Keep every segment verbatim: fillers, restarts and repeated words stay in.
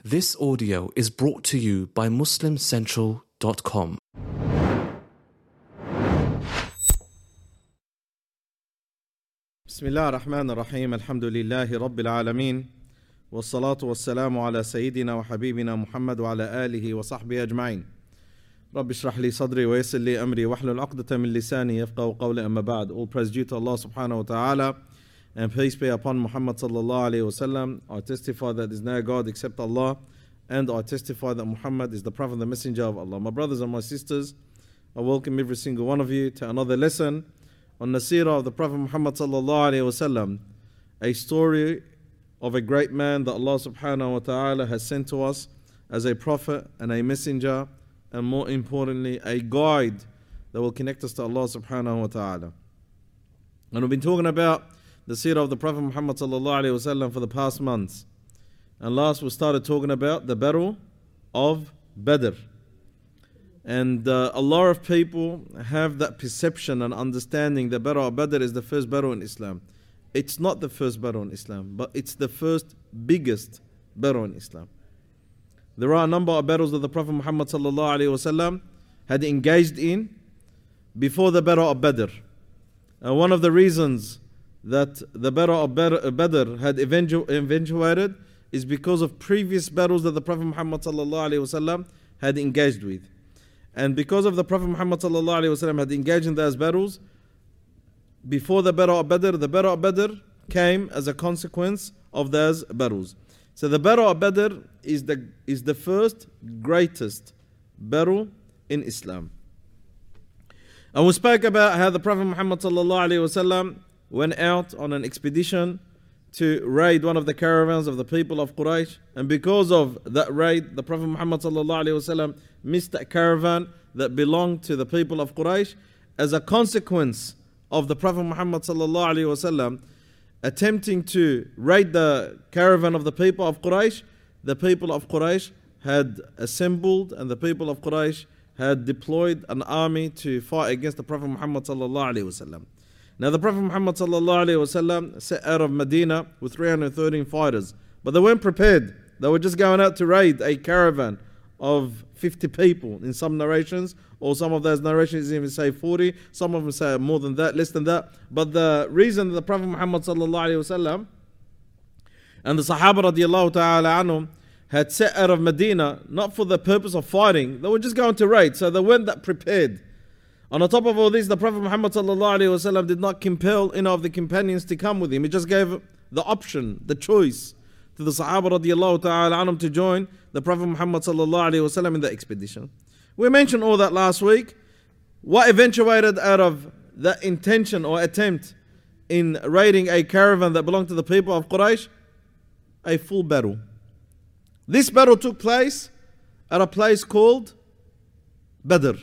This audio is brought to you by Muslim Central dot com. Bismillah ar-Rahman ar-Rahim. Alhamdulillahi Rabbil Alameen. Wassalatu wassalamu ala Sayyidina wa Habibina Muhammad wa ala alihi wa sahbihi ajma'in. Rabbi shrah li sadri wa yassir li amri wa hlul uqdatan min lisani yafqahu qawli, amma ba'd. All praise due to Allah subhanahu wa ta'ala, and peace be upon Muhammad sallallahu alayhi wa sallam. I testify that there is no God except Allah, and I testify that Muhammad is the Prophet and the Messenger of Allah. My brothers and my sisters, I welcome every single one of you to another lesson on the seerah of the Prophet Muhammad sallallahu alayhi wa sallam, a story of a great man that Allah subhanahu wa ta'ala has sent to us as a prophet and a messenger, and more importantly, a guide that will connect us to Allah subhanahu wa ta'ala. And we've been talking about the seerah of the Prophet Muhammad sallallahu alayhi wa sallam for the past months. And last we started talking about the battle of Badr. And uh, a lot of people have that perception and understanding that Battle of Badr is the first battle in Islam. It's not the first battle in Islam, but it's the first biggest battle in Islam. There are a number of battles that the Prophet Muhammad sallallahu alaihi wasallam had engaged in before the Battle of Badr. And one of the reasons that the Battle of Badr had eventu- eventuated is because of previous battles that the Prophet Muhammad sallallahu alaihi wasallam had engaged with. And because of the Prophet Muhammad sallallahu alaihi wasallam had engaged in those battles, before the Battle of Badr, the Battle of Badr came as a consequence of those battles. So the Battle of Badr is the is the first greatest battle in Islam. And we spoke about how the Prophet Muhammad sallallahu alaihi wasallam went out on an expedition to raid one of the caravans of the people of Quraysh, and because of that raid, the Prophet Muhammad sallallahu alaihi wasallam missed that caravan that belonged to the people of Quraysh. As a consequence of the Prophet Muhammad sallallahu alaihi wasallam attempting to raid the caravan of the people of Quraysh, the people of Quraysh had assembled and the people of Quraysh had deployed an army to fight against the Prophet Muhammad sallallahu alaihi wasallam. Now the Prophet Muhammad sallallahu alaihi wasallam set out of Medina with three hundred thirteen fighters, but they weren't prepared. They were just going out to raid a caravan of fifty people in some narrations, or some of those narrations even say forty, some of them say more than that, less than that. But the reason that the Prophet Muhammad sallallahu alaihi wasallam and the Sahaba radiallahu ta'ala anhum had set out of Medina not for the purpose of fighting, they were just going to raid, so they weren't that prepared. On the top of all this, the Prophet Muhammad sallallahu alaihi wasallam did not compel any of the companions to come with him. He just gave the option, the choice to the Sahaba radiallahu ta'ala anhum to join the Prophet Muhammad sallallahu alaihi wasallam in the expedition. We mentioned all that last week. What eventuated out of that intention or attempt in raiding a caravan that belonged to the people of Quraysh? A full battle. This battle took place at a place called Badr.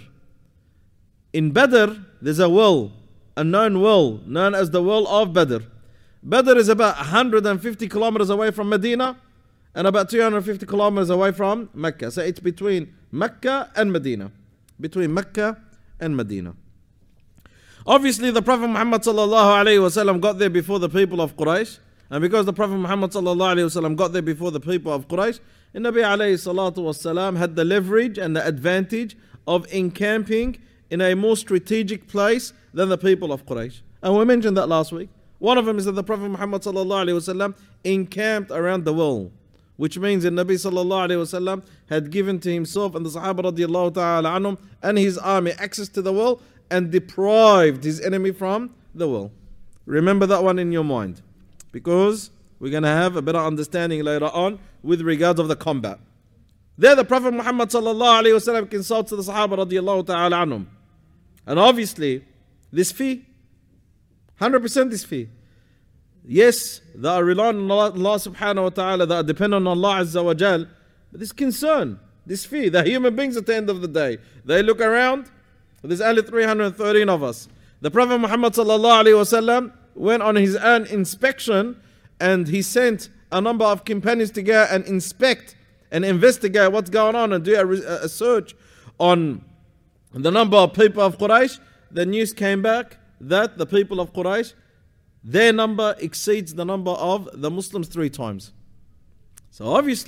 In Badr, there's a well, a known well, known as the well of Badr. Badr is about one hundred fifty kilometers away from Medina and about two hundred fifty kilometers away from Mecca. So it's between Mecca and Medina. Between Mecca and Medina. Obviously, the Prophet Muhammad sallallahu alaihi wasallam got there before the people of Quraysh. And because the Prophet Muhammad sallallahu alaihi wasallam got there before the people of Quraysh, and Nabi alayhi salatu wasalam had the leverage and the advantage of encamping in a more strategic place than the people of Quraysh. And we mentioned that last week. One of them is that the Prophet Muhammad sallallahu alaihi wasallam encamped around the well, which means that Nabi sallallahu alaihi wasallam had given to himself and the Sahaba radiallahu ta'ala anhum and his army access to the well and deprived his enemy from the well. Remember that one in your mind, because we're going to have a better understanding later on with regards of the combat. There the Prophet Muhammad sallallahu alaihi wasallam consults the Sahaba radiallahu ta'ala anhum. And obviously, this fee, one hundred percent this fee. Yes, they are relying on Allah, Allah subhanahu wa ta'ala, they are dependent on Allah azza wa jal. But this concern, this fee, they're human beings at the end of the day. They look around, there's only three hundred thirteen of us. The Prophet Muhammad sallallahu alaihi wasallam went on his own inspection, and he sent a number of companions to go and inspect and investigate what's going on and do a, a search on the number of people of Quraysh. The news came back that the people of Quraysh, their number exceeds the number of the Muslims three times. So obviously,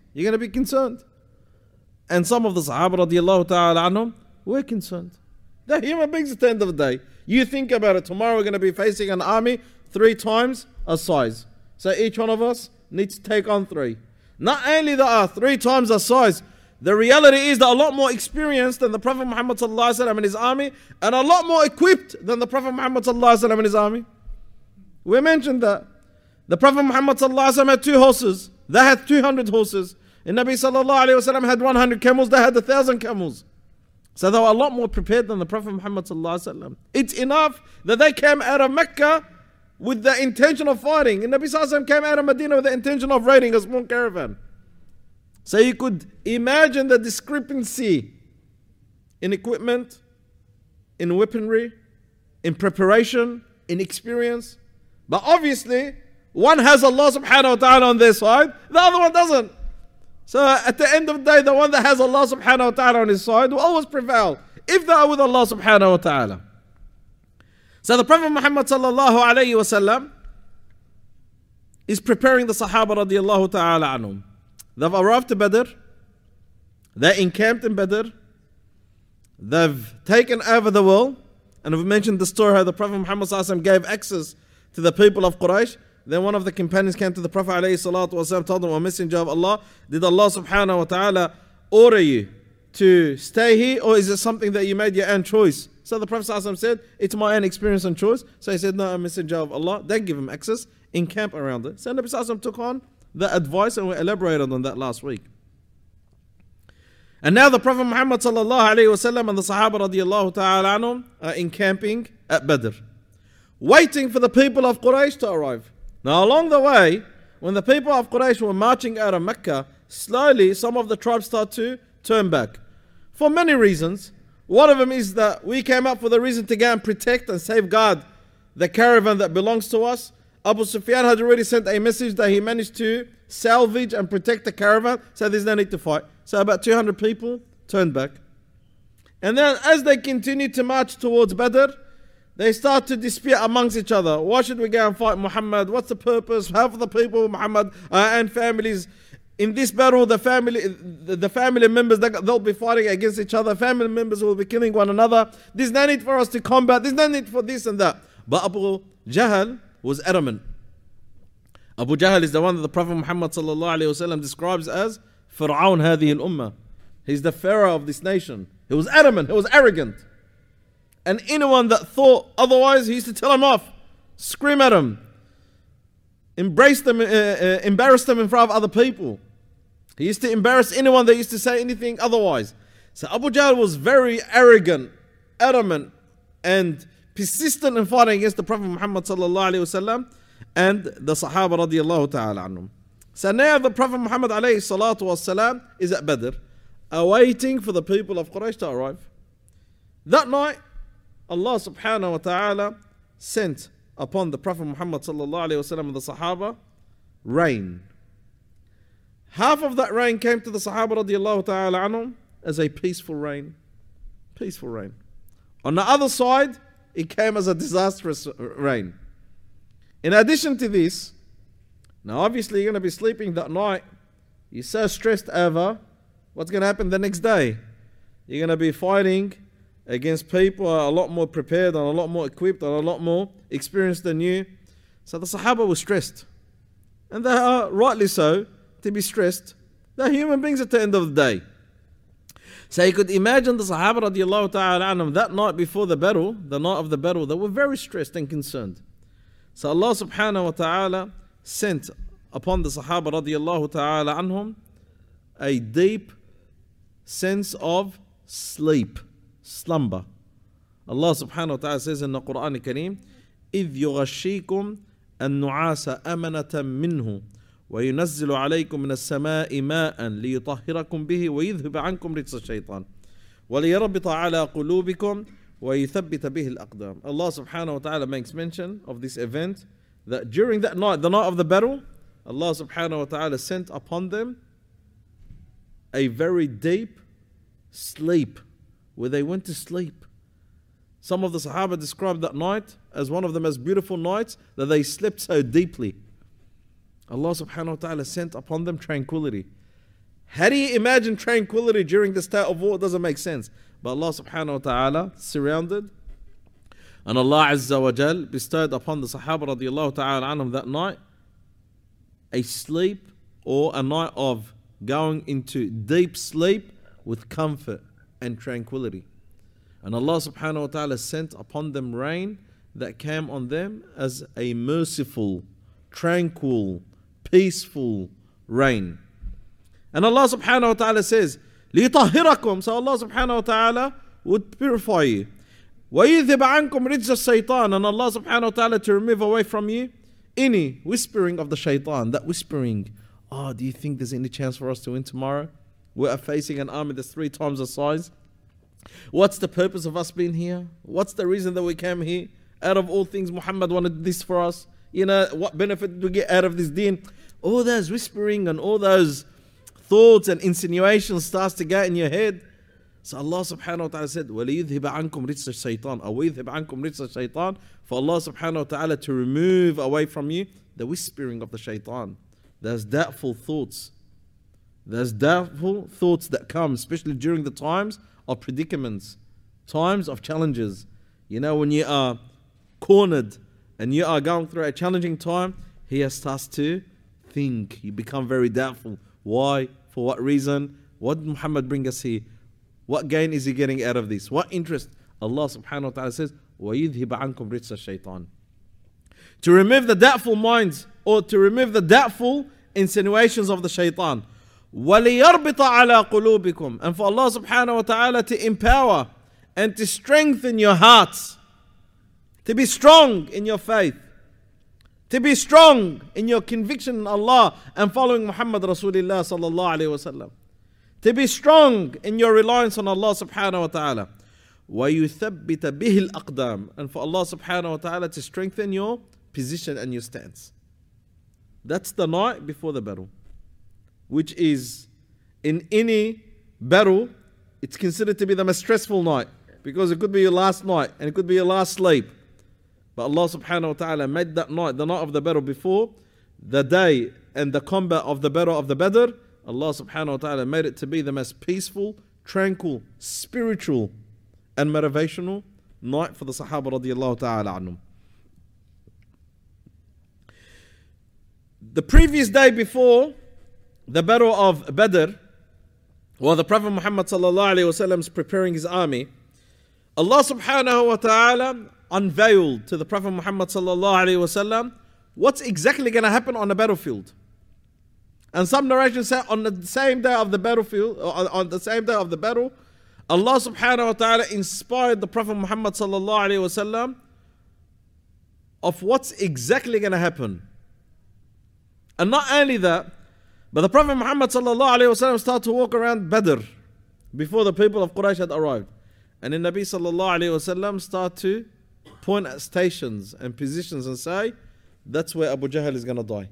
You're going to be concerned. And some of the Sahaba radiallahu ta'ala anhum were concerned. They're human beings at the end of the day. You think about it. Tomorrow we're going to be facing an army three times our size. So each one of us needs to take on three. Not only that are three times our size, the reality is that a lot more experienced than the Prophet Muhammad sallallahu alaihi wasallam and his army, and a lot more equipped than the Prophet Muhammad sallallahu alaihi wasallam and his army. We mentioned that. The Prophet Muhammad sallallahu alaihi wasallam had two horses. They had two hundred horses. And Nabi sallallahu alaihi wasallam had one hundred camels. They had one thousand camels. So they were a lot more prepared than the Prophet Muhammad sallallahu alaihi wasallam. It's enough that they came out of Mecca with the intention of fighting. And Nabi sallallahu alaihi wasallam came out of Medina with the intention of raiding a small caravan. So you could imagine the discrepancy in equipment, in weaponry, in preparation, in experience. But obviously, one has Allah subhanahu wa ta'ala on their side, the other one doesn't. So at the end of the day, the one that has Allah subhanahu wa ta'ala on his side will always prevail, if they are with Allah subhanahu wa ta'ala. So the Prophet Muhammad sallallahu alayhi wa sallam is preparing the Sahaba radiallahu ta'ala anhum. They've arrived to Badr. They're encamped in Badr. They've taken over the wall. And we've mentioned the story how the Prophet Muhammad sallallahu alayhi wa sallam gave access to the people of Quraysh. Then one of the companions came to the Prophet alayhi salatu wasallam, told him, O Messenger of Allah, did Allah subhanahu wa ta'ala order you to stay here, or is it something that you made your own choice? So the Prophet sallallahu alayhi wasallam said, it's my own experience and choice. So he said, no, O Messenger of Allah, then give him access, encamp around it. So the Prophet sallallahu alayhi wasallam took on the advice, and we elaborated on that last week. And now the Prophet Muhammad sallallahu alayhi wasallam and the Sahaba radiallahu ta'ala anhum are encamping at Badr, waiting for the people of Quraysh to arrive. Now along the way, when the people of Quraysh were marching out of Mecca, slowly some of the tribes start to turn back. For many reasons. One of them is that we came up for the reason to go and protect and safeguard the caravan that belongs to us. Abu Sufyan had already sent a message that he managed to salvage and protect the caravan, so there's no need to fight. So about two hundred people turned back. And then as they continued to march towards Badr, they start to dispute amongst each other. Why should we go and fight Muhammad? What's the purpose? Half of the people of Muhammad uh, and families in this battle, the family, the, the family members, they, they'll be fighting against each other. Family members will be killing one another. There's no need for us to combat. There's no need for this and that. But Abu Jahl was adamant. Abu Jahl is the one that the Prophet Muhammad sallallahu alaihi wasallam describes as Fir'aun hadhihi al-ummah. He's the pharaoh of this nation. He was adamant. He was arrogant. And anyone that thought otherwise, he used to tell him off, scream at him, embrace them, uh, uh, embarrass them in front of other people. He used to embarrass anyone that used to say anything otherwise. So Abu Jahl was very arrogant, adamant, and persistent in fighting against the Prophet Muhammad sallallahu alaihi wasallam and the Sahaba radiallahu ta'ala anhum. So now the Prophet Muhammad alayhi salatu wasalam is at Badr, awaiting for the people of Quraysh to arrive. That night, Allah subhanahu wa ta'ala sent upon the Prophet Muhammad sallallahu alayhi wasallam and the Sahaba rain. Half of that rain came to the Sahaba radiallahu ta'ala anhum as a peaceful rain. Peaceful rain. On the other side, it came as a disastrous rain. In addition to this, now obviously you're going to be sleeping that night. You're so stressed over what's going to happen the next day. You're going to be fighting against people who are a lot more prepared and a lot more equipped and a lot more experienced than you. So the Sahaba were stressed. And they are rightly so to be stressed. They're human beings at the end of the day. So you could imagine the Sahaba radiallahu ta'ala anhum that night before the battle, the night of the battle, they were very stressed and concerned. So Allah subhanahu wa ta'ala sent upon the Sahaba radiallahu ta'ala anhum a deep sense of sleep, slumber. Allah subhanahu wa ta'ala says in the Quran al-Kareem, إِذْ يُغَشِّيكُمْ النُّعَاسَ أَمَنَةً مِّنْهُ وَيُنَزِّلُ عَلَيْكُمْ مِنَ السَّمَاءِ مَاءً لِيُطَهِّرَكُمْ بِهِ وَيُذْهِبَ عَنْكُمْ رِجْسَ الشَّيْطَانِ وَلِيَرْبِطَ عَلَى قُلُوبِكُمْ وَيُثَبِّتَ بِهِ الْأَقْدَامِ. Allah subhanahu wa ta'ala makes mention of this event, that during that night, the night of the battle, Allah subhanahu wa ta'ala sent upon them a very deep sleep, where they went to sleep. Some of the Sahaba described that night as one of the most beautiful nights, that they slept so deeply. Allah subhanahu wa ta'ala sent upon them tranquility. How do you imagine tranquility during the state of war? It doesn't make sense. But Allah subhanahu wa ta'ala surrounded, and Allah Azza wa Jal bestowed upon the Sahaba radiallahu ta'ala anhum that night a sleep, or a night of going into deep sleep with comfort and tranquility. And Allah subhanahu wa ta'ala sent upon them rain that came on them as a merciful, tranquil, peaceful rain. And Allah subhanahu wa ta'ala says, لِيطَهِّرَكُمْ. So Allah subhanahu wa ta'ala would purify you. وَيُذْهِبَ عَنْكُمْ رِجْزَ الشَّيْطَانِ. And Allah subhanahu wa ta'ala to remove away from you any whispering of the shaitan. That whispering, oh, do you think there's any chance for us to win tomorrow? We are facing an army that's three times the size. What's the purpose of us being here? What's the reason that we came here? Out of all things, Muhammad wanted this for us. You know, what benefit did we get out of this deen? All those whispering and all those thoughts and insinuations starts to get in your head. So Allah subhanahu wa ta'ala said, وَلِيُذْهِبَ عَنْكُمْ رِجْسَ الشَّيْطَانِ أو وَيُذْهِبَ عَنْكُمْ رِجْسَ الشَّيْطَانِ. For Allah subhanahu wa ta'ala to remove away from you the whispering of the shaitan. There's doubtful thoughts. There's doubtful thoughts that come, especially during the times of predicaments, times of challenges. You know, when you are cornered and you are going through a challenging time, he starts to think. You become very doubtful. Why? For what reason? What did Muhammad bring us here? What gain is he getting out of this? What interest? Allah subhanahu wa ta'ala says, وَيُذْهِبَ عَنْكُمْ رِجْسَ الشَّيْطَانِ. To remove the doubtful minds, or to remove the doubtful insinuations of the shaitan. وَلِيَرْبِطَ عَلَىٰ قُلُوبِكُمْ. And for Allah subhanahu wa ta'ala to empower and to strengthen your hearts. To be strong in your faith. To be strong in your conviction in Allah and following Muhammad Rasulullah sallallahu alayhi wa sallam. To be strong in your reliance on Allah subhanahu wa ta'ala. وَيُثَبِّتَ بِهِ الْأَقْدَامِ. And for Allah subhanahu wa ta'ala to strengthen your position and your stance. That's the night before the battle. Which is, in any battle, it's considered to be the most stressful night. Because it could be your last night and it could be your last sleep. But Allah subhanahu wa ta'ala made that night, the night of the battle before, the day and the combat of the battle of the Badr, Allah subhanahu wa ta'ala made it to be the most peaceful, tranquil, spiritual and motivational night for the Sahaba radiallahu ta'ala anhum. The previous day before the battle of Badr, while the Prophet Muhammad sallallahu alayhi wa sallam is preparing his army, Allah subhanahu wa ta'ala unveiled to the Prophet Muhammad sallallahu alayhi wa sallam what's exactly going to happen on the battlefield. And some narrations say on the same day of the battlefield, or on the same day of the battle, Allah subhanahu wa ta'ala inspired the Prophet Muhammad sallallahu alayhi wa sallam of what's exactly going to happen. And not only that, but the Prophet Muhammad sallallahu alayhi wa sallam started to walk around Badr before the people of Quraysh had arrived. And then Nabi sallallahu alayhi wa sallam started to point at stations and positions and say, that's where Abu Jahl is going to die.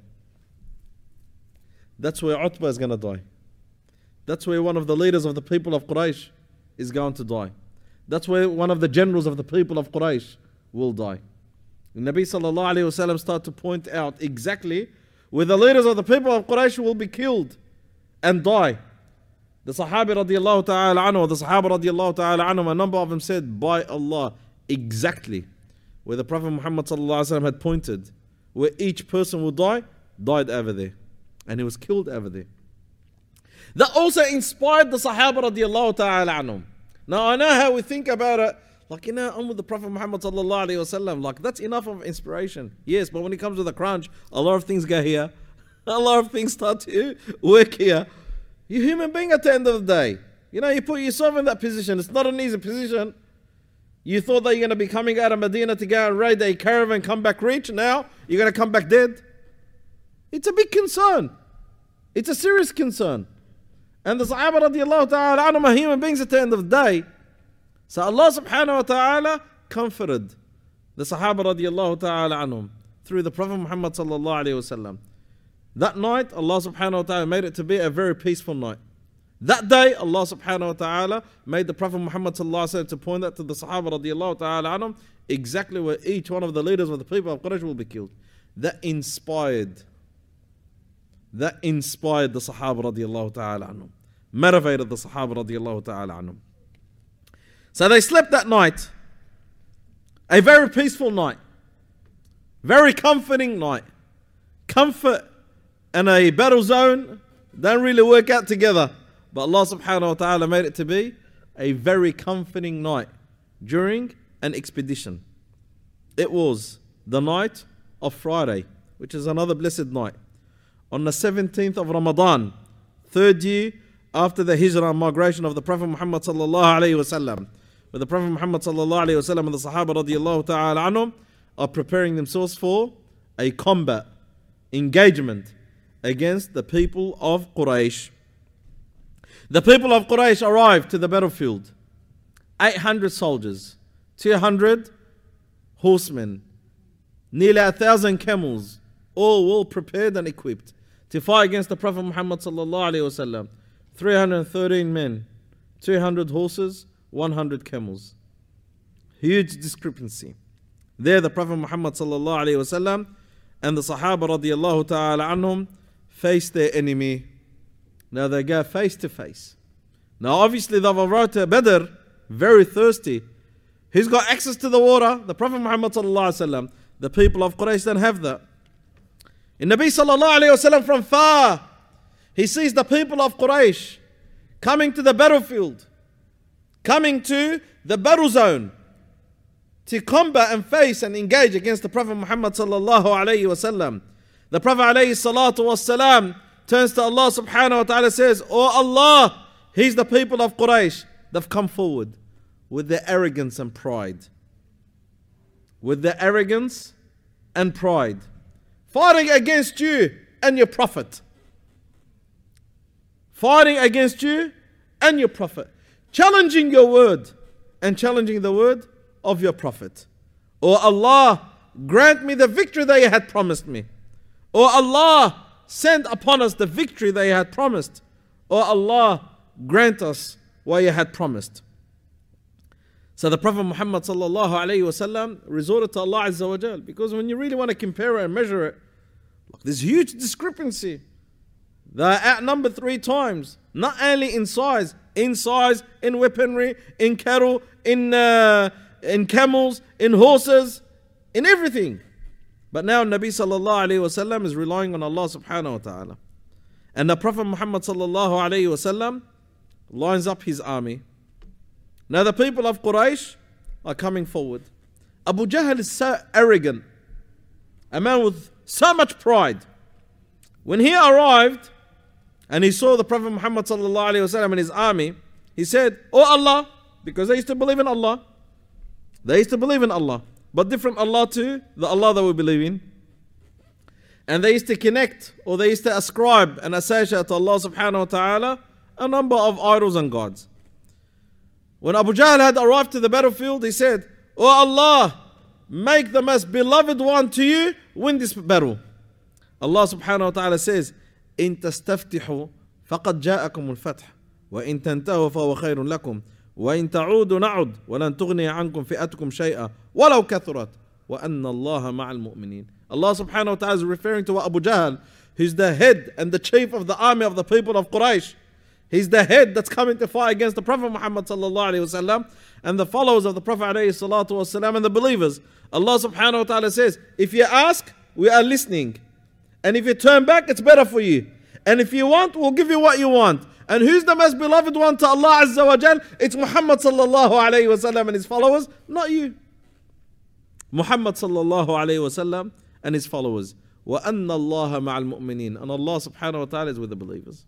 That's where Utbah is going to die. That's where one of the leaders of the people of Quraysh is going to die. That's where one of the generals of the people of Quraysh will die. And Nabi sallallahu alayhi wa sallam started to point out exactly where the leaders of the people of Quraysh will be killed and die. The Sahabi radiallahu ta'ala anhu, the Sahaba radiallahu ta'ala anhu, a number of them said, by Allah, exactly where the Prophet Muhammad sallallahu alayhi wa sallam had pointed, where each person will die, died over there. And he was killed over there. That also inspired the Sahaba radiallahu ta'ala anhum. Now I know how we think about it, like, you know, I'm with the Prophet Muhammad sallallahu alayhi wa sallam, like that's enough of inspiration. Yes, but when it comes to the crunch, a lot of things go here. A lot of things start to work here. You're a human being at the end of the day. You know, you put yourself in that position. It's not an easy position. You thought that you're going to be coming out of Medina to go and raid a caravan, come back rich. Now you're going to come back dead. It's a big concern. It's a serious concern. And the Sahaba radiallahu ta'ala anhum are human beings at the end of the day. So Allah subhanahu wa ta'ala comforted the Sahaba radiallahu ta'ala anhum through the Prophet Muhammad sallallahu alayhi wa sallam. That night, Allah subhanahu wa ta'ala made it to be a very peaceful night. That day, Allah subhanahu wa ta'ala made the Prophet Muhammad sallallahu alayhi wa sallam to point out to the Sahaba radiallahu ta'ala anhum exactly where each one of the leaders of the people of Quraysh will be killed. That inspired that inspired the Sahaba radiallahu ta'ala anhum, motivated the Sahaba radiallahu ta'ala anhum. So they slept that night, a very peaceful night, very comforting night. Comfort and a battle zone don't really work out together, but Allah subhanahu wa ta'ala made it to be a very comforting night during an expedition. It was the night of Friday, which is another blessed night, on the seventeenth of Ramadan, third year after the hijrah and migration of the Prophet Muhammad sallallahu alayhi wasallam, where the Prophet Muhammad sallallahu alayhi wasallam and the Sahaba radiallahu ta'ala anhum are preparing themselves for a combat, engagement against the people of Quraysh. The people of Quraysh arrived to the battlefield, eight hundred soldiers, two hundred horsemen, nearly a thousand camels, all well prepared and equipped to fight against the Prophet Muhammad sallallahu alaihi wasallam. three hundred thirteen men, two hundred horses, one hundred camels. Huge discrepancy. There the Prophet Muhammad sallallahu alaihi wasallam and the Sahaba radiallahu ta'ala anhum faced their enemy. Now they go face to face. Now obviously they've arrived to Badr, very thirsty. Who's got access to the water? The Prophet Muhammad sallallahu alaihi wasallam. The people of Quraysh don't have that. And Nabi sallallahu alaihi wasallam from far, he sees the people of Quraysh coming to the battlefield, coming to the battle zone to combat and face and engage against the Prophet Muhammad sallallahu alaihi wasallam. The Prophet alayhi salatu wassalam turns to Allah subhanahu wa ta'ala, says, "Oh Allah, he's the people of Quraysh. They've come forward with their arrogance and pride. With their arrogance and pride. Fighting against you and your Prophet. Fighting against you and your Prophet. Challenging your word and challenging the word of your Prophet. Oh Allah, grant me the victory that you had promised me. Oh Allah, send upon us the victory that you had promised. Oh Allah, grant us what you had promised." So the Prophet Muhammad sallallahu alayhi wasallam resorted to Allah Azza wa Jal, because when you really want to compare it and measure it, look, there's huge discrepancy. They are outnumbered three times, not only in size, in size, in weaponry, in cattle, in uh, in camels, in horses, in everything. But now Nabi sallallahu alayhi wasallam is relying on Allah subhanahu wa ta'ala. And the Prophet Muhammad sallallahu alayhi wasallam lines up his army. Now the people of Quraysh are coming forward. Abu Jahl is so arrogant, a man with so much pride. When he arrived and he saw the Prophet Muhammad sallallahu alayhi wasallam and his army, he said, "Oh Allah," because they used to believe in Allah. They used to believe in Allah, but different Allah to the Allah that we believe in. And they used to connect, or they used to ascribe and associate to Allah subhanahu wa ta'ala a number of idols and gods. When Abu Jahl had arrived to the battlefield, he said, "Oh Allah, make the most beloved one to you win this battle." Allah subhanahu wa ta'ala says, "In tastaftihу faqad ja'akum al-fath, wa in tantahu fa huwa khayrun lakum, wa in ta'udu na'ud, wa lan tughni 'ankum fi'atukum shay'a, walau kathurat, wa anna Allaha ma'al mu'minin." Allah subhanahu wa ta'ala is referring to Abu Jahl, who's the head and the chief of the army of the people of Quraysh. He's the head that's coming to fight against the Prophet Muhammad sallallahu alayhi wasallam and the followers of the Prophet alayhi salatu wasallam and the believers. Allah subhanahu wa ta'ala says, if you ask, we are listening. And if you turn back, it's better for you. And if you want, we'll give you what you want. And who's the most beloved one to Allah Azza wa Jal? It's Muhammad sallallahu alayhi wasallam and his followers, not you. Muhammad sallallahu alayhi wasallam and his followers. وَأَنَّ اللَّهَ مَعَ الْمُؤْمِنِينَ. And Allah subhanahu wa ta'ala is with the believers.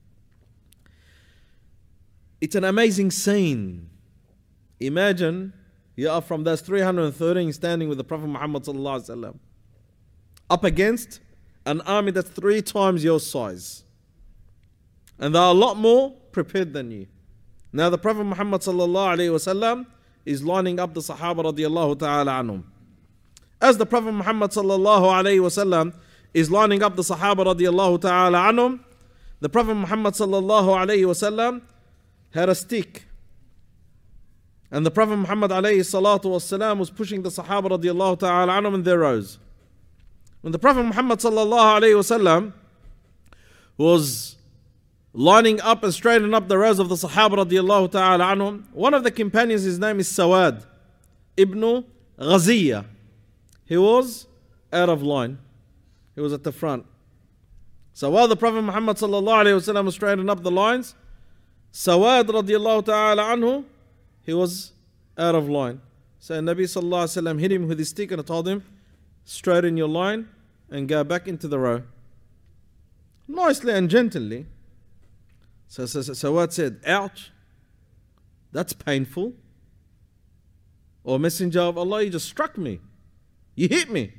It's an amazing scene. Imagine you are from those three hundred thirteen standing with the Prophet Muhammad sallallahu alaihi wasallam up against an army that's three times your size. And they are a lot more prepared than you. Now the Prophet Muhammad sallallahu alaihi wasallam is lining up the Sahaba radiallahu ta'ala anhum. As the Prophet Muhammad sallallahu alaihi wasallam is lining up the Sahaba radiallahu ta'ala anhum, the Prophet Muhammad sallallahu alaihi wasallam had a stick. And the Prophet Muhammad alayhi salatu wasalam was pushing the Sahaba radiallahu ta'ala anhum in their rows. When the Prophet Muhammad sallallahu alayhi wasallam was lining up and straightening up the rows of the Sahaba radiallahu ta'ala anhum. One of the companions, his name is Sawad ibn Ghaziyah. He was out of line. He was at the front. So while the Prophet Muhammad sallallahu alayhi wa sallam was straightening up the lines, Sawad radiallahu ta'ala anhu, he was out of line. So Nabi sallallahu alayhi wa sallam hit him with his stick and told him, straighten your line and go back into the row. Nicely and gently. So, so, so Sawad said, ouch, that's painful. Or Messenger of Allah, you just struck me. You hit me.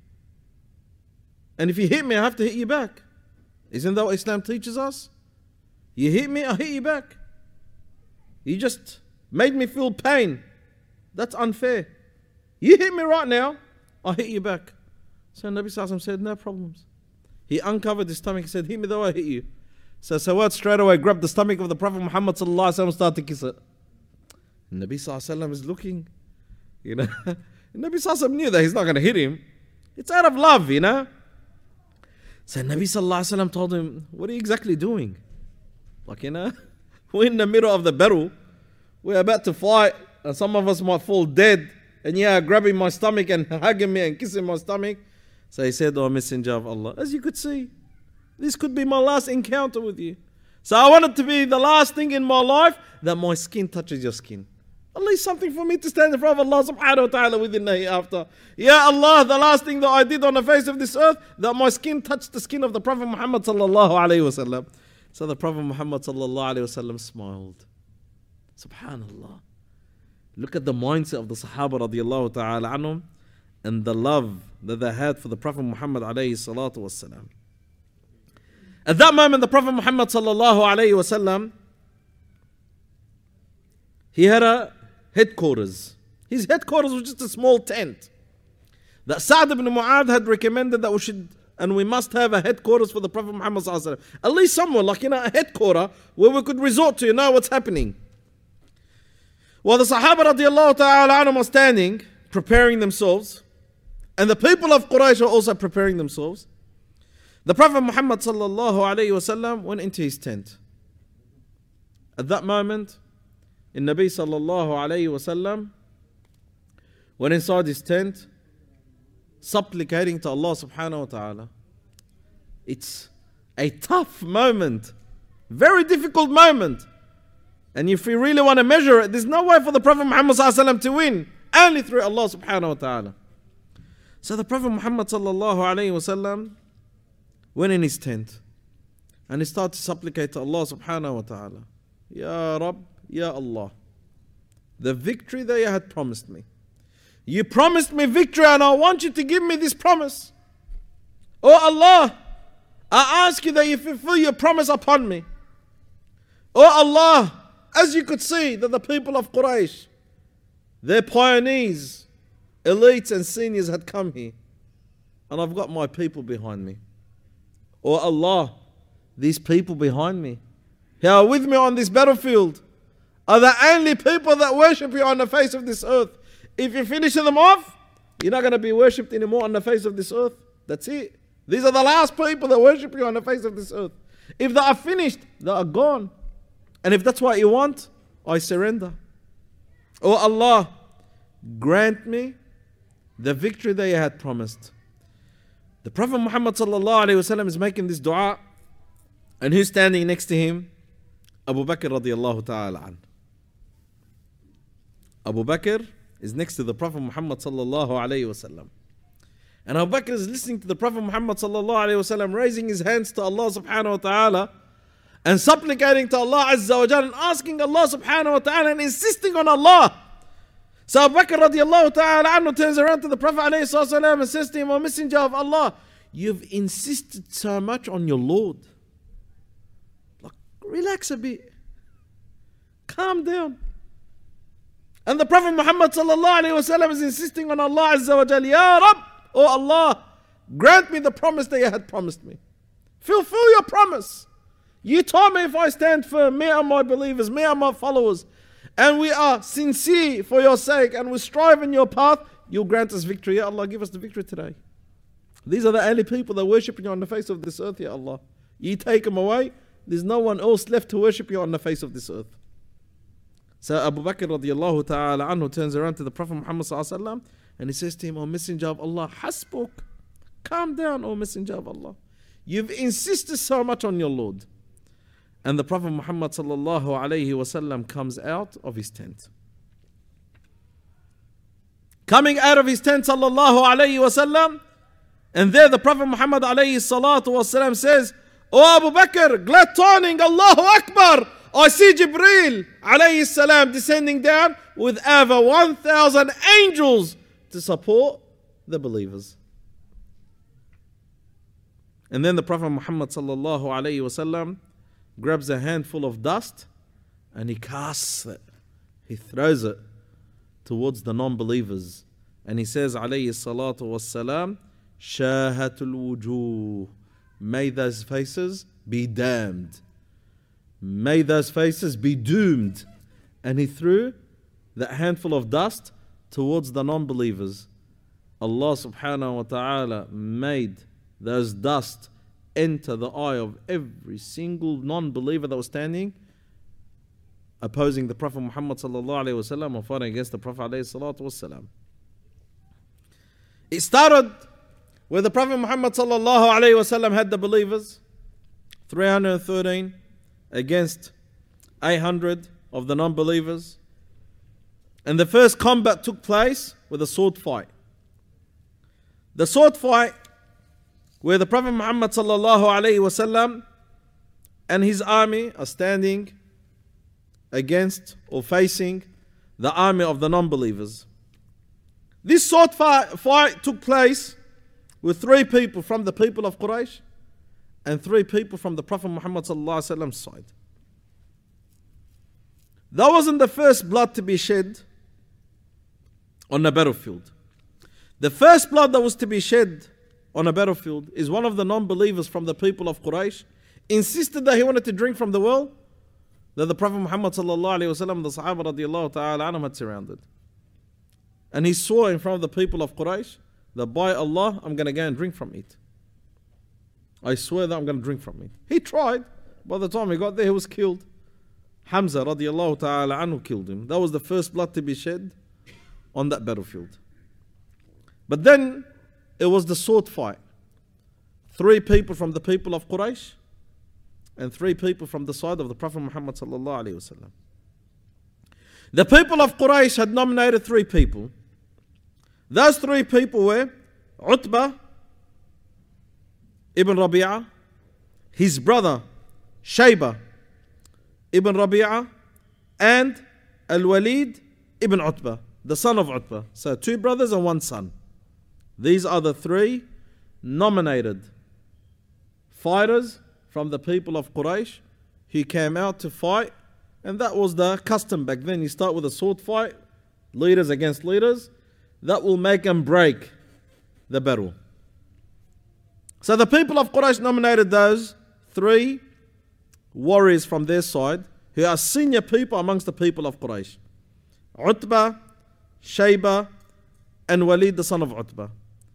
And if you hit me, I have to hit you back. Isn't that what Islam teaches us? You hit me, I hit you back. You just made me feel pain. That's unfair. You hit me right now, I'll hit you back. So Nabi Sallallahu Alaihi Wasallam said, no problems. He uncovered his stomach, he said, hit me though I hit you. So Sawad straight away grabbed the stomach of the Prophet Muhammad Sallallahu Alaihi Wasallam and started to kiss it. And Nabi Sallallahu Alaihi Wasallam is looking, you know. And Nabi Sallallahu Alaihi Wasallam knew that he's not going to hit him. It's out of love, you know. So Nabi Sallallahu Alaihi Wasallam told him, what are you exactly doing? Like, you know, we're in the middle of the battle. We're about to fight. And some of us might fall dead. And yeah, grabbing my stomach and hugging me and kissing my stomach. So he said, oh Messenger of Allah, as you could see, this could be my last encounter with you. So I want it to be the last thing in my life that my skin touches your skin. At least something for me to stand in front of Allah subhanahu wa ta'ala within the hereafter. Ya Allah, the last thing that I did on the face of this earth, that my skin touched the skin of the Prophet Muhammad sallallahu alayhi wa sallam. So the Prophet Muhammad sallallahu alayhi wa sallam smiled. Subhanallah. Look at the mindset of the Sahaba radiallahu ta'ala anhum and the love that they had for the Prophet Muhammad alayhi salatu wasalam. At that moment, the Prophet Muhammad sallallahu alayhi wa sallam, he had a headquarters. His headquarters was just a small tent. That Sa'd ibn Mu'adh had recommended that we should and we must have a headquarters for the Prophet Muhammad sallallahu alayhi wa sallam. At least somewhere, like, you know, a headquarter where we could resort to, you know what's happening. While the Sahaba radiallahu ta'ala anhum are standing, preparing themselves, and the people of Quraysh are also preparing themselves, the Prophet Muhammad sallallahu alayhi wa sallam went into his tent. At that moment, the Nabi sallallahu alayhi wa sallam went inside his tent, supplicating to Allah subhanahu wa ta'ala. It's a tough moment, very difficult moment. And if we really want to measure it, there's no way for the Prophet Muhammad sallallahu alayhi wa sallam to win, only through Allah subhanahu wa ta'ala. So the Prophet Muhammad sallallahu alayhi wa sallam went in his tent and he started to supplicate to Allah subhanahu wa ta'ala. Ya Rabb, Ya Allah, the victory that you had promised me. You promised me victory and I want you to give me this promise. Oh Allah, I ask you that you fulfill your promise upon me. Oh Allah, as you could see that the people of Quraysh, their pioneers, elites and seniors had come here. And I've got my people behind me. Oh Allah, these people behind me, who are with me on this battlefield, are the only people that worship you on the face of this earth. If you finish them off, you're not going to be worshipped anymore on the face of this earth. That's it. These are the last people that worship you on the face of this earth. If they are finished, they are gone. And if that's what you want, I surrender. Oh Allah, grant me the victory that you had promised. The Prophet Muhammad sallallahu alayhi wa sallam is making this dua, and who's standing next to him? Abu Bakr radiallahu ta'ala an. Abu Bakr is next to the Prophet Muhammad sallallahu alayhi wa sallam. And Abu Bakr is listening to the Prophet Muhammad sallallahu alayhi wa sallam raising his hands to Allah subhanahu wa ta'ala and supplicating to Allah azza wa jalla and asking Allah subhanahu wa ta'ala and insisting on Allah. So Abu Bakr radiallahu ta'ala anhu turns around to the Prophet alayhi sallam and says to him, O Messenger of Allah, you've insisted so much on your Lord. Like, relax a bit. Calm down. And the Prophet Muhammad sallallahu alayhi wa sallam is insisting on Allah azza wa jalla, Ya Rabb, O Allah, grant me the promise that you had promised me. Fulfill your promise. You told me if I stand firm, me and my believers, me and my followers, and we are sincere for your sake and we strive in your path, you'll grant us victory. Ya Allah, give us the victory today. These are the only people that worship you on the face of this earth, Ya Allah. You take him away, there's no one else left to worship you on the face of this earth. So Abu Bakr radiallahu ta'ala anhu turns around to the Prophet Muhammad sallallahu alaihi wasallam and he says to him, O Messenger of Allah, hasbuk, calm down, O Messenger of Allah. You've insisted so much on your Lord. And the Prophet Muhammad sallallahu alaihi wasallam comes out of his tent. Coming out of his tent sallallahu alaihi wasallam, and there the Prophet Muhammad alayhi salatu wasallam says, O Abu Bakr, glad turning, Allahu Akbar. I see Jibreel alayhi salam descending down with over one thousand angels to support the believers. And then the Prophet Muhammad sallallahu alayhi wasallam grabs a handful of dust and he casts it. He throws it towards the non-believers. And he says alayhi salatu wassalam, Shahatul wujuh. May those faces be damned. May those faces be doomed. And he threw that handful of dust towards the non-believers. Allah subhanahu wa ta'ala made those dust enter the eye of every single non-believer that was standing opposing the Prophet Muhammad sallallahu alayhi wa sallam or fighting against the Prophet alayhi salatu wasalam. It started where the Prophet Muhammad sallallahu alayhi wa sallam had the believers, three hundred thirteen against eight hundred of the non-believers. And the first combat took place with a sword fight. The sword fight where the Prophet Muhammad sallallahu alayhi wa sallam and his army are standing against or facing the army of the non-believers. This sword fight, fight took place with three people from the people of Quraysh and three people from the Prophet Muhammad sallallahu alaihi wasallam's side. That wasn't the first blood to be shed on the battlefield. The first blood that was to be shed on a battlefield is one of the non-believers from the people of Quraysh insisted that he wanted to drink from the well that the Prophet Muhammad sallallahu alaihi wasallam, the Sahaba radiallahu ta'ala anhum had surrounded. And he swore in front of the people of Quraysh that by Allah, I'm going to go and drink from it. I swear that I'm going to drink from it. He tried. By the time he got there, he was killed. Hamza radiallahu ta'ala anhu killed him. That was the first blood to be shed on that battlefield. But then it was the sword fight. Three people from the people of Quraysh and three people from the side of the Prophet Muhammad sallallahu alaihi wasallam. The people of Quraysh had nominated three people. Those three people were Utbah ibn Rabi'ah, his brother Shaybah ibn Rabi'ah, and Al-Walid ibn Utbah, the son of Utbah. So two brothers and one son. These are the three nominated fighters from the people of Quraysh who came out to fight. And that was the custom back then. You start with a sword fight, leaders against leaders. That will make and break the battle. So the people of Quraysh nominated those three warriors from their side who are senior people amongst the people of Quraysh. Utbah, Shaybah, and Walid, the son of Utbah.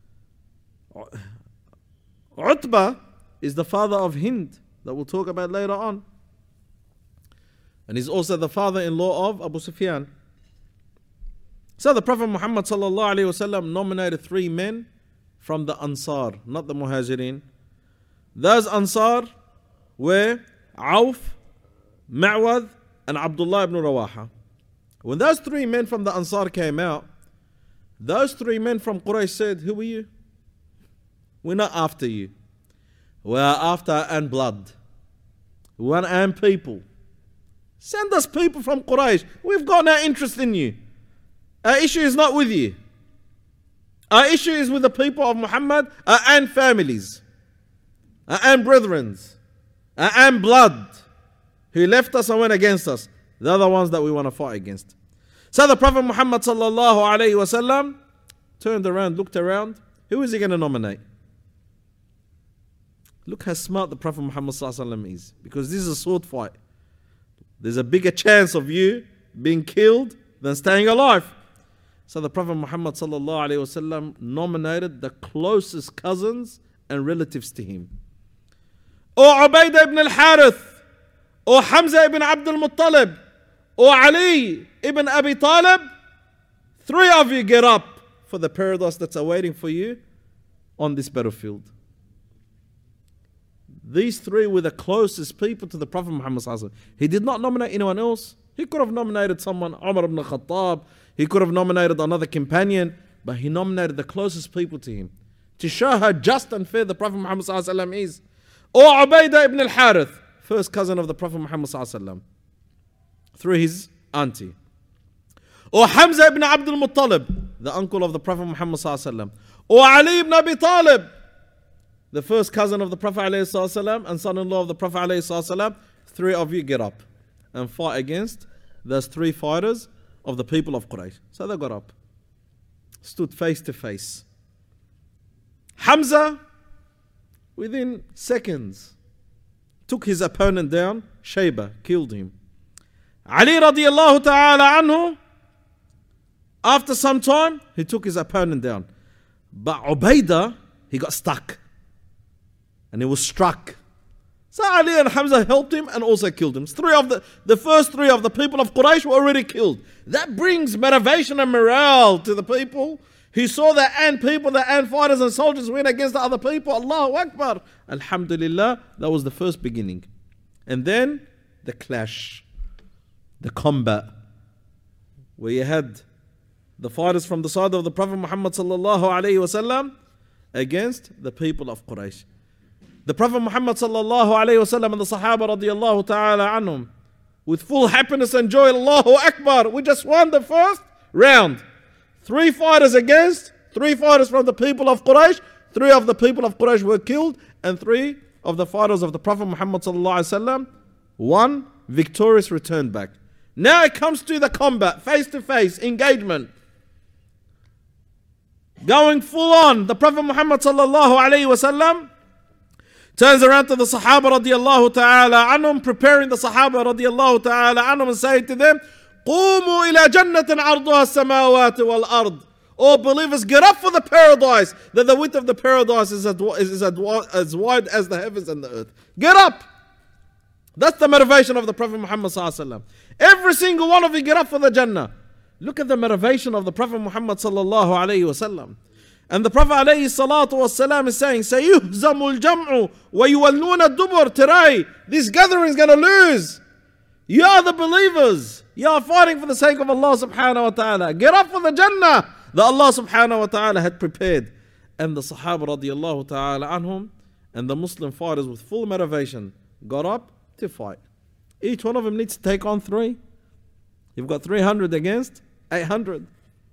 Utbah is the father of Hind that we'll talk about later on. And he's also the father-in-law of Abu Sufyan. So the Prophet Muhammad sallallahu alaihi wasallam nominated three men from the Ansar, not the Muhajirin. Those Ansar were Auf, Ma'wad, and Abdullah ibn Rawaha. When those three men from the Ansar came out, those three men from Quraysh said, who are you? We're not after you. We're after our own blood. We want our own people. Send us people from Quraysh. We've got no interest in you. Our issue is not with you. Our issue is with the people of Muhammad, our own families, our own brethren, our own blood, who left us and went against us. They're the ones that we want to fight against. So the Prophet Muhammad sallallahu alaihi wasallam turned around, looked around. Who is he going to nominate? Look how smart the Prophet Muhammad sallallahu alaihi wasallam is, because this is a sword fight. There's a bigger chance of you being killed than staying alive. So the Prophet Muhammad sallallahu alaihi wasallam nominated the closest cousins and relatives to him. or Ubaidah ibn al-Harith, or Hamza ibn Abd al-Muttalib, or Ali ibn Abi Talib, three of you get up for the paradise that's awaiting for you on this battlefield. These three were the closest people to the Prophet Muhammad sallallahu alaihi wasallam. He did not nominate anyone else. He could have nominated someone, Umar ibn Khattab. He could have nominated another companion, but he nominated the closest people to him to show how just and fair the Prophet Muhammad sallallahu alaihi wasallam is. Or Ubaidah ibn al-Harith, first cousin of the Prophet Muhammad sallallahu alaihi wasallam, through his auntie. Or Hamza ibn Abd al-Muttalib, the uncle of the Prophet Muhammad sallallahu alaihi wasallam. Or Ali ibn Abi Talib, the first cousin of the Prophet ﷺ and son-in-law of the Prophet ﷺ. Three of you get up and fight against those three fighters of the people of Quraysh. So they got up, stood face to face. Hamza, within seconds, took his opponent down. Shayba killed him. Ali radiallahu ta'ala anhu, after some time, he took his opponent down. But Ubaidah, he got stuck. And he was struck. So Ali and Hamza helped him and also killed him. Three of the, the first three of the people of Quraysh were already killed. That brings motivation and morale to the people who saw the ant people, the ant fighters and soldiers win against the other people. Allahu Akbar. Alhamdulillah, that was the first beginning. And then the clash, the combat, where you had the fighters from the side of the Prophet Muhammad sallallahu alayhi wasallam against the people of Quraysh. The Prophet Muhammad sallallahu alayhi wasallam and the Sahaba radiallahu ta'ala anhum, with full happiness and joy, Allahu Akbar, we just won the first round. Three fighters against, three fighters from the people of Quraysh, three of the people of Quraysh were killed, and three of the fighters of the Prophet Muhammad sallallahu alayhi wasallam, one victorious returned back. Now it comes to the combat, face to face, engagement. Going full on, the Prophet Muhammad sallallahu alayhi wasallam turns around to the Sahaba radiallahu ta'ala anhum, preparing the Sahaba radiallahu ta'ala anhum and saying to them, قُومُوا إِلَى جَنَّةٍ عَرْضُهَا السَّمَاوَاتِ وَالْأَرْضِ. O believers, get up for the paradise, that the width of the paradise is, as, is as wide as the heavens and the earth. Get up! That's the motivation of the Prophet Muhammad sallallahu alaihi wasallam. Every single one of you get up for the Jannah. Look at the motivation of the Prophet Muhammad sallallahu alaihi wasallam. And the Prophet alayhi salatu wasalam is saying, سَيُهْزَمُ الْجَمْعُ وَيُوَلُّونَ الدُّبُرِ Today, this gathering is going to lose. You are the believers. You are fighting for the sake of Allah subhanahu wa ta'ala. Get up for the Jannah that Allah subhanahu wa ta'ala had prepared. And the Sahaba radiallahu ta'ala anhum and the Muslim fighters with full motivation got up to fight. Each one of them needs to take on three. You've got three hundred against eight hundred.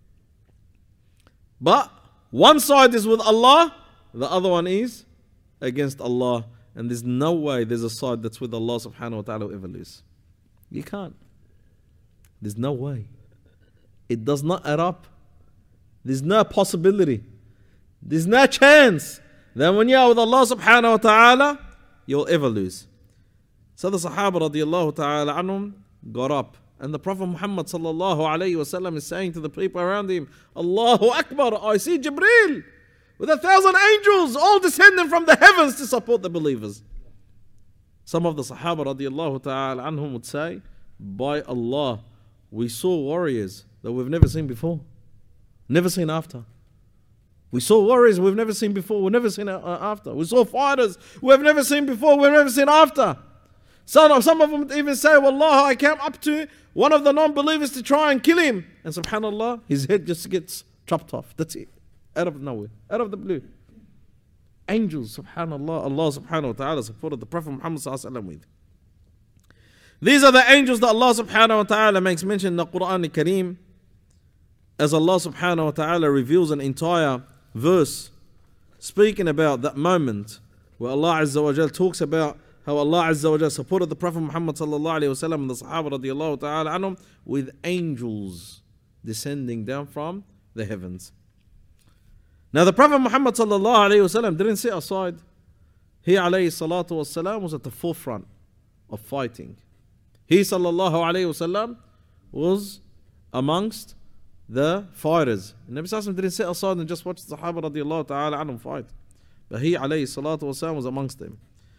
But one side is with Allah, the other one is against Allah. And there's no way there's a side that's with Allah subhanahu wa ta'ala will ever lose. You can't. There's no way. It does not add up. There's no possibility. There's no chance that when you're with Allah subhanahu wa ta'ala, you'll ever lose. So the Sahaba radiallahu ta'ala anhum got up. And the Prophet Muhammad sallallahu alayhi wa sallam is saying to the people around him, Allahu Akbar, I see Jibreel with a thousand angels all descending from the heavens to support the believers. Some of the Sahaba radiallahu ta'ala anhum would say, by Allah, we saw warriors that we've never seen before, never seen after. We saw warriors we've never seen before, we've never seen after. We saw fighters we've never seen before, we've never seen after. Some, some of them even say, Wallah, I came up to one of the non-believers to try and kill him. And subhanAllah, his head just gets chopped off. That's it. Out of nowhere. Out of the blue. Angels, subhanAllah, Allah subhanahu wa ta'ala supported the Prophet Muhammad sallallahu alaihi wasallam with. These are the angels that Allah subhanahu wa ta'ala makes mention in the Quran al-Kareem, as Allah subhanahu wa ta'ala reveals an entire verse speaking about that moment where Allah Azza wa Jal talks about how Allah Azza wa Jal supported the Prophet Muhammad sallallahu alayhi wa sallam and the Sahaba radiallahu ta'ala anhum with angels descending down from the heavens. Now the Prophet Muhammad sallallahu alayhi wa sallam didn't sit aside. He alayhi salatu wa salam was at the forefront of fighting. He sallallahu alayhi wa sallam was amongst the fighters. And Nabi sallallahu didn't sit aside and just watch the Sahaba radiallahu ta'ala anhum fight. But he alayhi salatu wa salam was amongst them.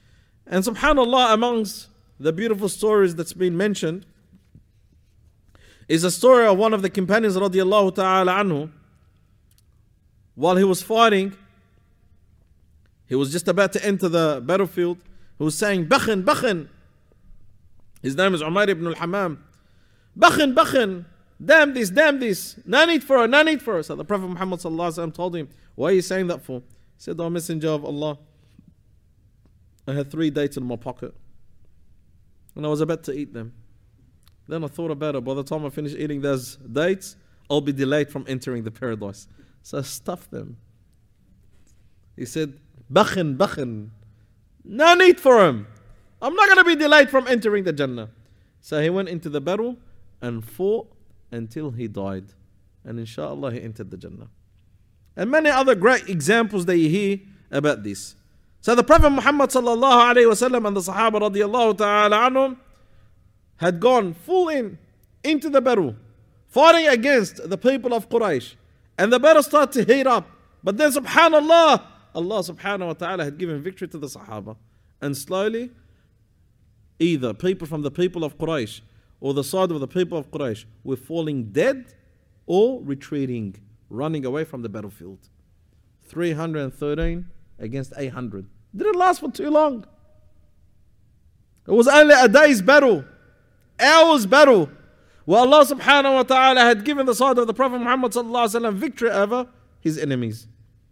And subhanAllah, amongst the beautiful stories that's been mentioned is a story of one of the companions radiallahu ta'ala anhu. While he was fighting, he was just about to enter the battlefield. He was saying, Bakhin, Bakhin. His name is Umayr ibn al-Hammam. Bakhin, Bakhin. Damn this, damn this. No need for it, no need for it. So the Prophet Muhammad sallallahu alaihi wasallam told him, why are you saying that for? He said, O Messenger of Allah, I had three dates in my pocket and I was about to eat them. Then I thought about it. By the time I finish eating those dates, I'll be delayed from entering the paradise. So I stuffed them. He said, Bakhin, Bakhin. No need for him. I'm not going to be delayed from entering the Jannah. So he went into the battle and fought until he died. And inshallah he entered the Jannah. And many other great examples that you hear about this. So the Prophet Muhammad sallallahu alayhi wa sallam and the Sahaba radiallahu ta'ala anhum had gone full in into the battle, fighting against the people of Quraysh. And the battle started to heat up. But then subhanallah, Allah subhanahu wa ta'ala had given victory to the Sahaba. And slowly, either people from the people of Quraysh or the side of the people of Quraysh were falling dead or retreating, running away from the battlefield. three hundred thirteen against eight hundred. Didn't last for too long. It was only a day's battle, hours battle, where Allah subhanahu wa ta'ala had given the side of the Prophet Muhammad sallallahu alaihi wasallam victory over his enemies.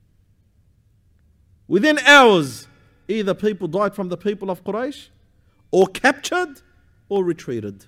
Within hours, either people died from the people of Quraysh, or captured, or retreated.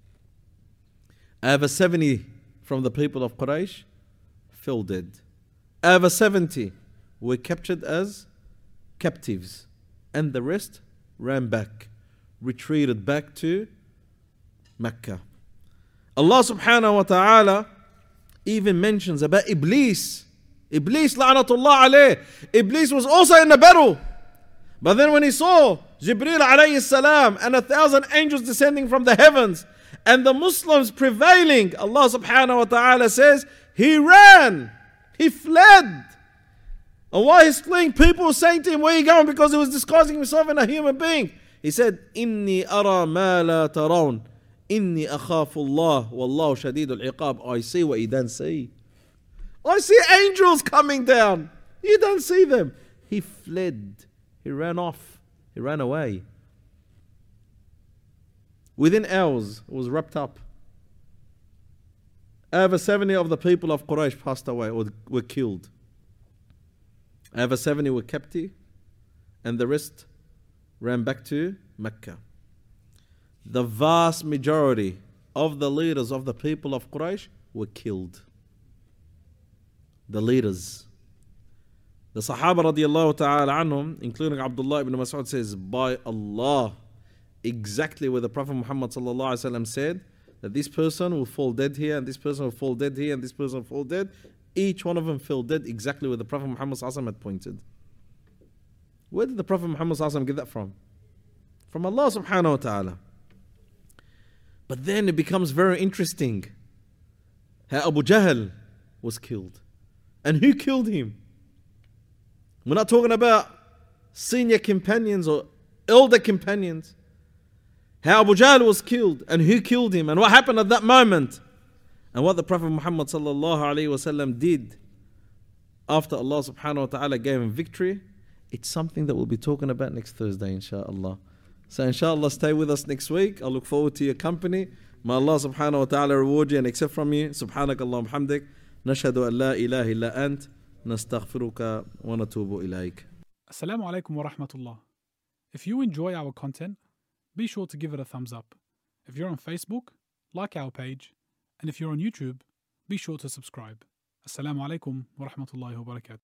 Over seventy from the people of Quraysh fell dead. Over seventy were captured as captives. And the rest ran back, retreated back to Mecca. Allah subhanahu wa ta'ala even mentions about Iblis. Iblis, la'natullah alayh. Iblis was also in the battle. But then when he saw Jibreel alayhi salam and a thousand angels descending from the heavens and the Muslims prevailing, Allah subhanahu wa ta'ala says, he ran, he fled. And while he's fleeing, people were saying to him, where are you going? Because he was disguising himself in a human being. He said, Inni ara ma la tarawn. Inni akhafu Allah. Wallahu shadidul iqab. I see what you don't see. I see angels coming down. You don't see them. He fled. He ran off. He ran away. Within hours, it was wrapped up. Over seventy of the people of Quraysh passed away or were killed. Over seventy were captive, and the rest ran back to Mecca. The vast majority of the leaders of the people of Quraysh were killed. The leaders. The Sahaba radiallahu ta'ala anhum, including Abdullah ibn Mas'ud, says, by Allah, exactly where the Prophet Muhammad sallallahu alaihi wasallam said that this person will fall dead here, and this person will fall dead here, and this person will fall dead. Each one of them fell dead exactly where the Prophet Muhammad sallallahu alaihi wasallam had pointed. Where did the Prophet Muhammad sallallahu alaihi wasallam get that from? From Allah subhanahu wa ta'ala. But then it becomes very interesting how Abu Jahl was killed. And who killed him? We're not talking about senior companions or elder companions. How Abu Jahl was killed and who killed him and what happened at that moment. And what the Prophet Muhammad sallallahu alaihi wasallam did after Allah subhanahu wa ta'ala gave him victory. It's something that we'll be talking about next Thursday, inshallah. So inshallah, stay with us next week. I look forward to your company. May Allah subhanahu wa ta'ala reward you and accept from you. Subhanakallah hamdik. Nashhadu an la ilaha illa ant. Nastaghfiruka wa natubu ilayk. Assalamu alaikum wa rahmatullah. If you enjoy our content, be sure to give it a thumbs up. If you're on Facebook, like our page. And if you're on YouTube, be sure to subscribe. Assalamu alaikum wa rahmatullahi wa barakatuh.